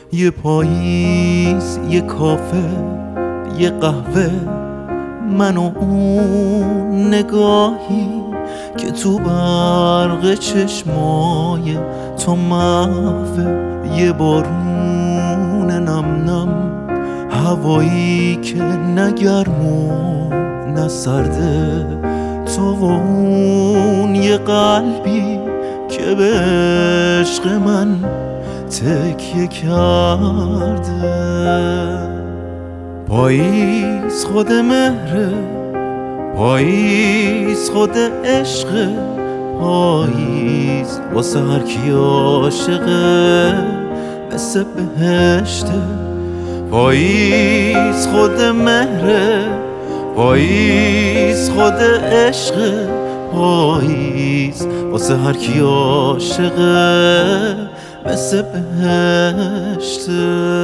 یه پاییز، یه کافه، یه قهوه، من و اون نگاهی که تو برق چشمای تو محوه، یه بارون نم نم، هوایی که نه گرم و نه سرده، تو و اون یه قلبی که به عشق من تکیه کرده. پاییز خود مهره، پاییز خود عشقه، پاییز واسه هر کی عاشقه مثل بهشته. پاییز خود مهره، پاییز خود عشقه، پاییز واسه هر کی عاشقه مثل بهشته.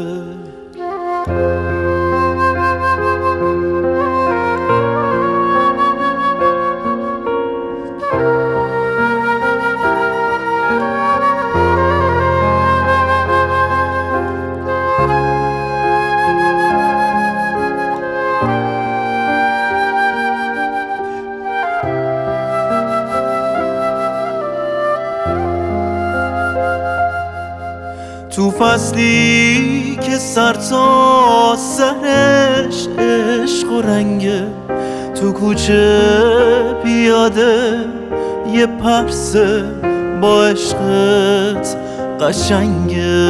تو فصلی که سر تا سرش عشق و رنگه، تو کوچه پیاده یه پرسه با عشقت قشنگه،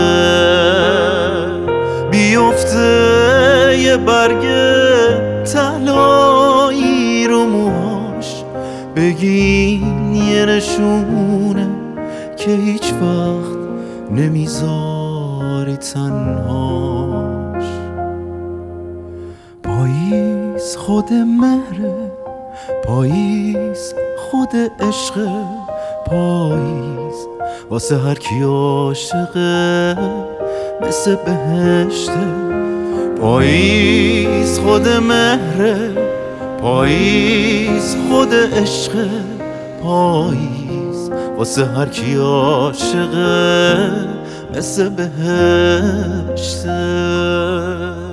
بیفته یه برگ طلایی رو موهاش، بگین یه نشونه که هیچ وقت نمیذاری تنهاش. پاییز خود مهره، پاییز خود عشقه، پاییز واسه هر کی عاشقه مثل بهشته. پاییز خود مهره، پاییز خود عشقه، پاییز واسه هر کی عاشقه مثل بهشته.